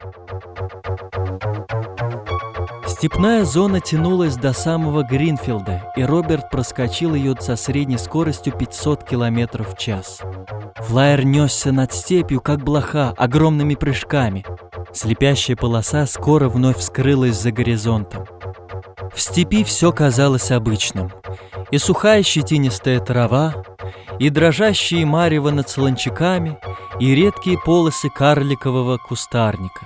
Степная зона тянулась до самого Гринфилда, и Роберт проскочил ее со средней скоростью 500 км в час. Флайер несся над степью, как блоха, огромными прыжками. Слепящая полоса скоро вновь скрылась за горизонтом. В степи все казалось обычным. И сухая щетинистая трава, и дрожащие марево над солончаками, и редкие полосы карликового кустарника.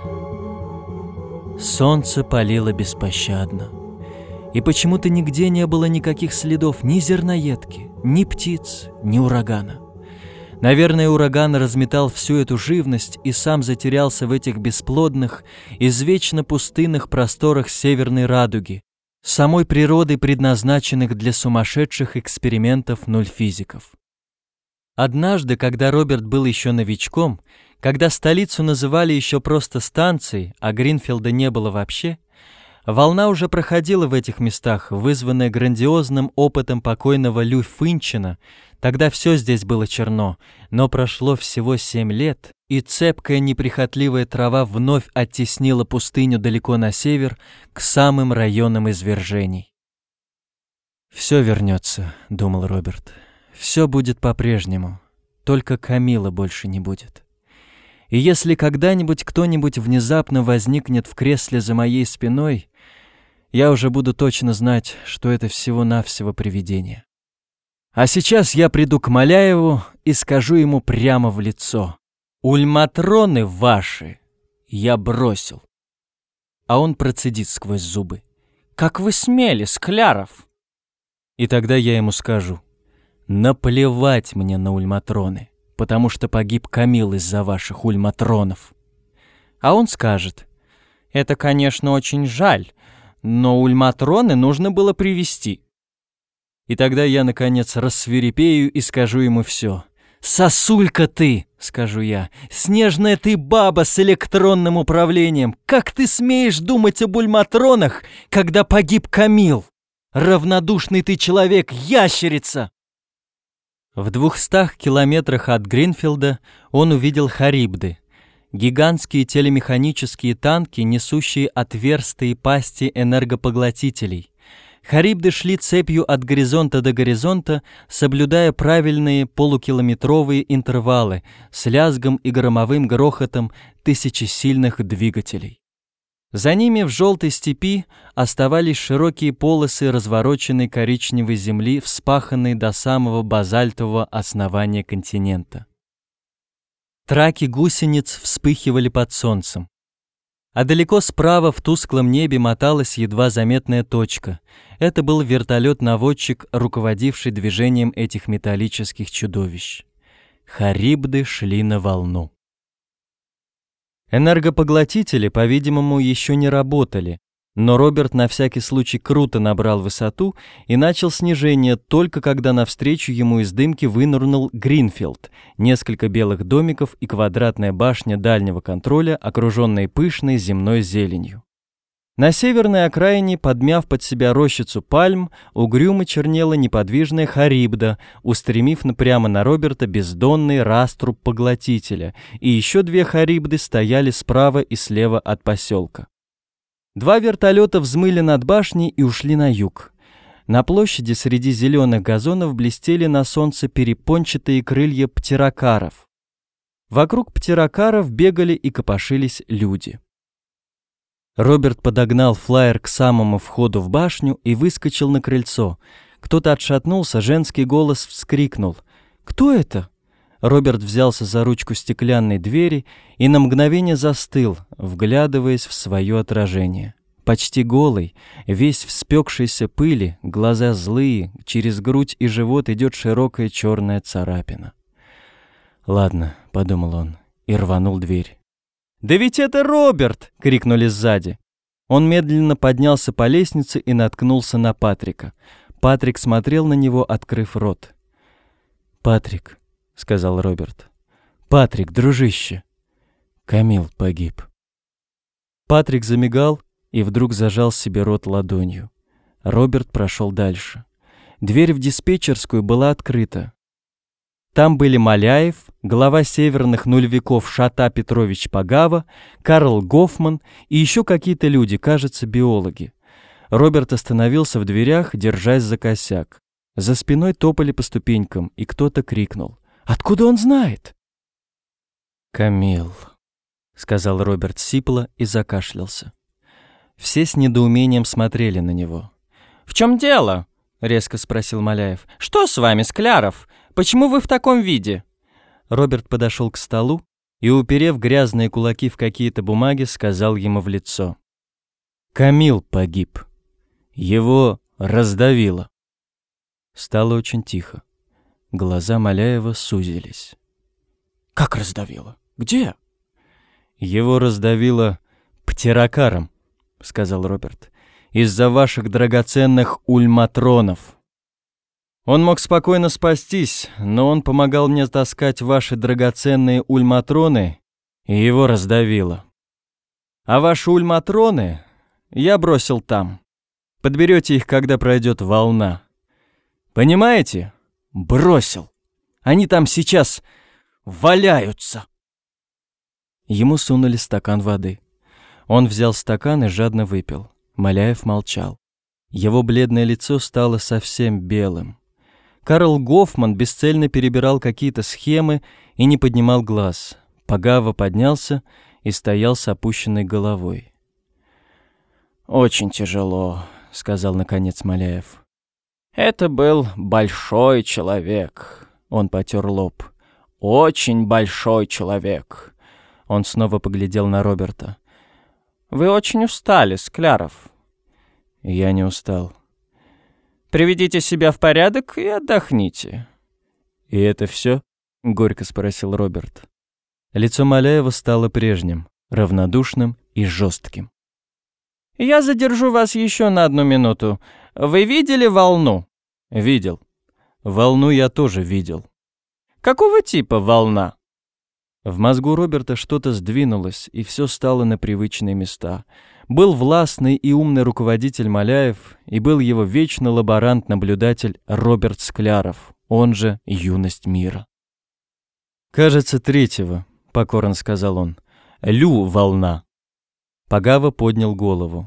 Солнце палило беспощадно. И почему-то нигде не было никаких следов ни зерноедки, ни птиц, ни урагана. Наверное, ураган разметал всю эту живность и сам затерялся в этих бесплодных, извечно пустынных просторах Северной Радуги, самой природой предназначенных для сумасшедших экспериментов нульфизиков. Однажды, когда Роберт был еще новичком, когда столицу называли еще просто станцией, а Гринфилда не было вообще, волна уже проходила в этих местах, вызванная грандиозным опытом покойного Лю Финчина. Тогда все здесь было черно, но прошло всего 7 лет, и цепкая неприхотливая трава вновь оттеснила пустыню далеко на север к самым районам извержений. «Все вернется», — думал Роберт. «Все будет по-прежнему, только Камила больше не будет. И если когда-нибудь кто-нибудь внезапно возникнет в кресле за моей спиной, я уже буду точно знать, что это всего-навсего привидение. А сейчас я приду к Маляеву и скажу ему прямо в лицо: ульматроны ваши я бросил». А он процедит сквозь зубы: «Как вы смели, Скляров?» И тогда я ему скажу: наплевать мне на ульматроны, потому что погиб Камил из-за ваших ульматронов. А он скажет: это, конечно, очень жаль, но ульматроны нужно было привезти. И тогда я, наконец, рассвирепею и скажу ему все. «Сосулька ты!» — скажу я. «Снежная ты баба с электронным управлением! Как ты смеешь думать об ульматронах, когда погиб Камил? Равнодушный ты человек, ящерица!» В 200 километрах от Гринфилда он увидел Харибды, гигантские телемеханические танки, несущие отверстые пасти энергопоглотителей. Харибды шли цепью от горизонта до горизонта, соблюдая правильные полукилометровые интервалы с лязгом и громовым грохотом тысячесильных двигателей. За ними в желтой степи оставались широкие полосы развороченной коричневой земли, вспаханной до самого базальтового основания континента. Траки гусениц вспыхивали под солнцем. А далеко справа в тусклом небе моталась едва заметная точка. Это был вертолет-наводчик, руководивший движением этих металлических чудовищ. Харибды шли на волну. Энергопоглотители, по-видимому, еще не работали, но Роберт на всякий случай круто набрал высоту и начал снижение, только когда навстречу ему из дымки вынырнул Гринфилд, несколько белых домиков и квадратная башня дальнего контроля, окруженная пышной земной зеленью. На северной окраине, подмяв под себя рощицу пальм, угрюмо чернела неподвижная Харибда, устремив прямо на Роберта бездонный раструб поглотителя, и еще 2 Харибды стояли справа и слева от поселка. 2 вертолета взмыли над башней и ушли на юг. На площади среди зеленых газонов блестели на солнце перепончатые крылья птерокаров. Вокруг птерокаров бегали и копошились люди. Роберт подогнал флайер к самому входу в башню и выскочил на крыльцо. Кто-то отшатнулся, женский голос вскрикнул: «Кто это?» Роберт взялся за ручку стеклянной двери и на мгновение застыл, вглядываясь в свое отражение. Почти голый, весь в спекшейся пыли, глаза злые, через грудь и живот идет широкая черная царапина. «Ладно», — подумал он, и рванул дверь. «Да ведь это Роберт!» — крикнули сзади. Он медленно поднялся по лестнице и наткнулся на Патрика. Патрик смотрел на него, открыв рот. «Патрик», — сказал Роберт. «Патрик, дружище, Камил погиб». Патрик замигал и вдруг зажал себе рот ладонью. Роберт прошел дальше. Дверь в диспетчерскую была открыта. Там были Маляев, глава северных нулевиков Шата Петрович Пагава, Карл Гофман и еще какие-то люди, кажется, биологи. Роберт остановился в дверях, держась за косяк. За спиной топали по ступенькам, и кто-то крикнул: «Откуда он знает?» «Камил», — сказал Роберт сипло и закашлялся. Все с недоумением смотрели на него. «В чем дело?» — резко спросил Маляев. «Что с вами, Скляров? Почему вы в таком виде?» Роберт подошел к столу и, уперев грязные кулаки в какие-то бумаги, сказал ему в лицо: «Камил погиб. Его раздавило». Стало очень тихо. Глаза Маляева сузились. «Как раздавило? Где?» «Его раздавило птерокаром», — сказал Роберт, «из-за ваших драгоценных ульматронов. Он мог спокойно спастись, но он помогал мне таскать ваши драгоценные ульматроны, и его раздавило. А ваши ульматроны я бросил там. Подберете их, когда пройдет волна. Понимаете? Бросил. Они там сейчас валяются». Ему сунули стакан воды. Он взял стакан и жадно выпил. Маляев молчал. Его бледное лицо стало совсем белым. Карл Гофман бесцельно перебирал какие-то схемы и не поднимал глаз. Пагава поднялся и стоял с опущенной головой. «Очень тяжело», — сказал наконец Маляев. «Это был большой человек», — он потер лоб. «Очень большой человек». Он снова поглядел на Роберта. «Вы очень устали, Скляров». «Я не устал». «Приведите себя в порядок и отдохните». «И это все?» — горько спросил Роберт. Лицо Маляева стало прежним, равнодушным и жестким. «Я задержу вас еще на 1 минуту. Вы видели волну?» «Видел. Волну я тоже видел». «Какого типа волна?» В мозгу Роберта что-то сдвинулось, и все стало на привычные места. Был властный и умный руководитель Маляев, и был его вечный лаборант-наблюдатель Роберт Скляров, он же «Юность мира». «Кажется, 3-го», — покорно сказал он. «Лю-волна». Пагава поднял голову.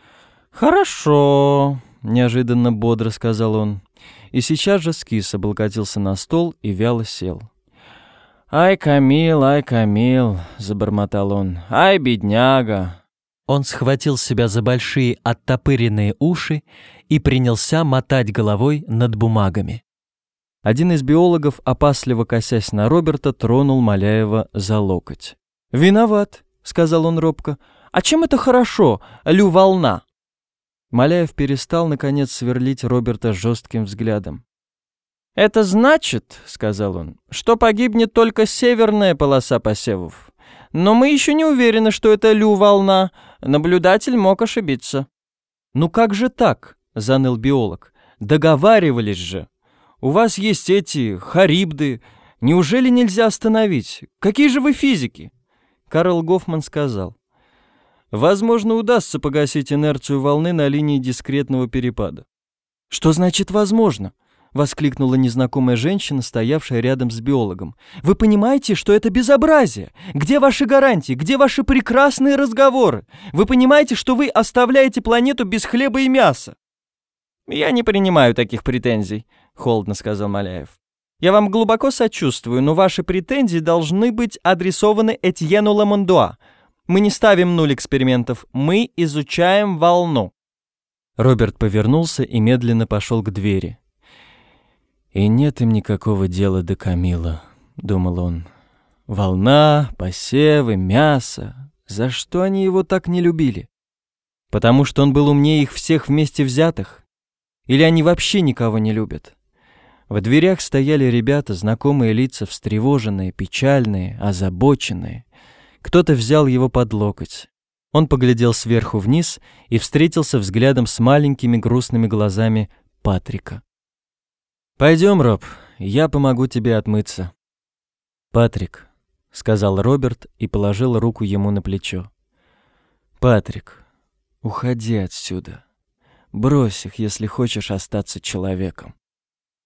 «Хорошо», — неожиданно бодро сказал он. И сейчас же скис, облокотился на стол и вяло сел. «Ай, Камил», — забормотал он, — «ай, бедняга». Он схватил себя за большие оттопыренные уши и принялся мотать головой над бумагами. Один из биологов, опасливо косясь на Роберта, тронул Маляева за локоть. «Виноват», — сказал он робко. «А чем это хорошо, Лю-волна?» Маляев перестал, наконец, сверлить Роберта жестким взглядом. «Это значит, — сказал он, — что погибнет только северная полоса посевов. Но мы еще не уверены, что это Лю-волна. Наблюдатель мог ошибиться». «Ну как же так? — заныл биолог. — Договаривались же. У вас есть эти харибды. Неужели нельзя остановить? Какие же вы физики?» Карл Гофман сказал: «Возможно, удастся погасить инерцию волны на линии дискретного перепада». «Что значит «возможно»?» — воскликнула незнакомая женщина, стоявшая рядом с биологом. «Вы понимаете, что это безобразие? Где ваши гарантии? Где ваши прекрасные разговоры? Вы понимаете, что вы оставляете планету без хлеба и мяса?» «Я не принимаю таких претензий», — холодно сказал Маляев. «Я вам глубоко сочувствую, но ваши претензии должны быть адресованы Этьену Ламондуа. Мы не ставим 0 экспериментов, мы изучаем волну». Роберт повернулся и медленно пошел к двери. «И нет им никакого дела до Камила», — думал он. «Волна, посевы, мясо. За что они его так не любили? Потому что он был умнее их всех вместе взятых? Или они вообще никого не любят?» В дверях стояли ребята, знакомые лица, встревоженные, печальные, озабоченные. Кто-то взял его под локоть. Он поглядел сверху вниз и встретился взглядом с маленькими грустными глазами Патрика. «Пойдем, Роб, я помогу тебе отмыться». «Патрик», — сказал Роберт и положил руку ему на плечо. «Патрик, уходи отсюда. Брось их, если хочешь остаться человеком».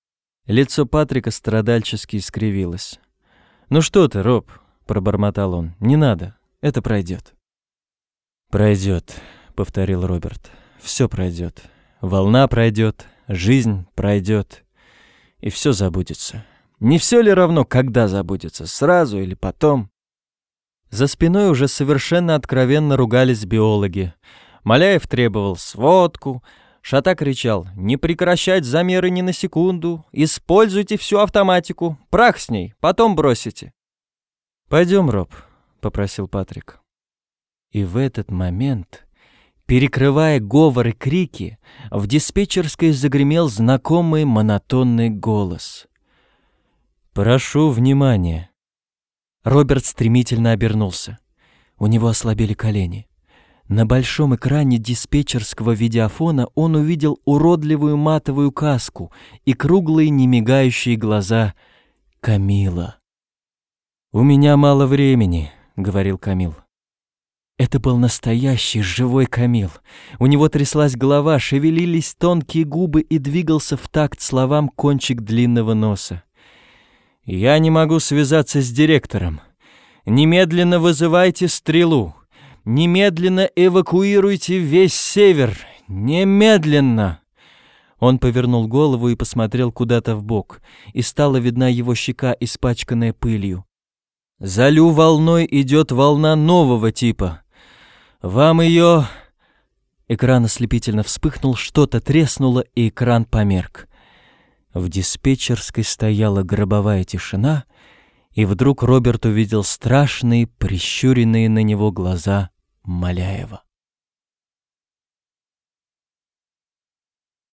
Лицо Патрика страдальчески искривилось. «Ну что ты, Роб?» — пробормотал он. «Не надо, это пройдет». «Пройдет», — повторил Роберт. «Все пройдет. Волна пройдет, жизнь пройдет, и все забудется. Не все ли равно, когда забудется, сразу или потом?» За спиной уже совершенно откровенно ругались биологи. Маляев требовал сводку, Шата кричал: «Не прекращать замеры ни на секунду! Используйте всю автоматику! Прах с ней! Потом бросите!» «Пойдем, Роб», — попросил Патрик. И в этот момент, перекрывая говор и крики, в диспетчерской загремел знакомый монотонный голос. «Прошу внимания!» Роберт стремительно обернулся. У него ослабели колени. На большом экране диспетчерского видеофона он увидел уродливую матовую каску и круглые немигающие глаза Камила. «У меня мало времени», — говорил Камил. Это был настоящий живой Камил. У него тряслась голова, шевелились тонкие губы и двигался в такт словам кончик длинного носа. «Я не могу связаться с директором. Немедленно вызывайте стрелу. Немедленно эвакуируйте весь север! Немедленно!» Он повернул голову и посмотрел куда-то вбок, и стала видна его щека, испачканная пылью. «За Лю волной идет волна нового типа. Вам ее...» Экран ослепительно вспыхнул, что-то треснуло, и экран померк. В диспетчерской стояла гробовая тишина, и вдруг Роберт увидел страшные, прищуренные на него глаза Маляева.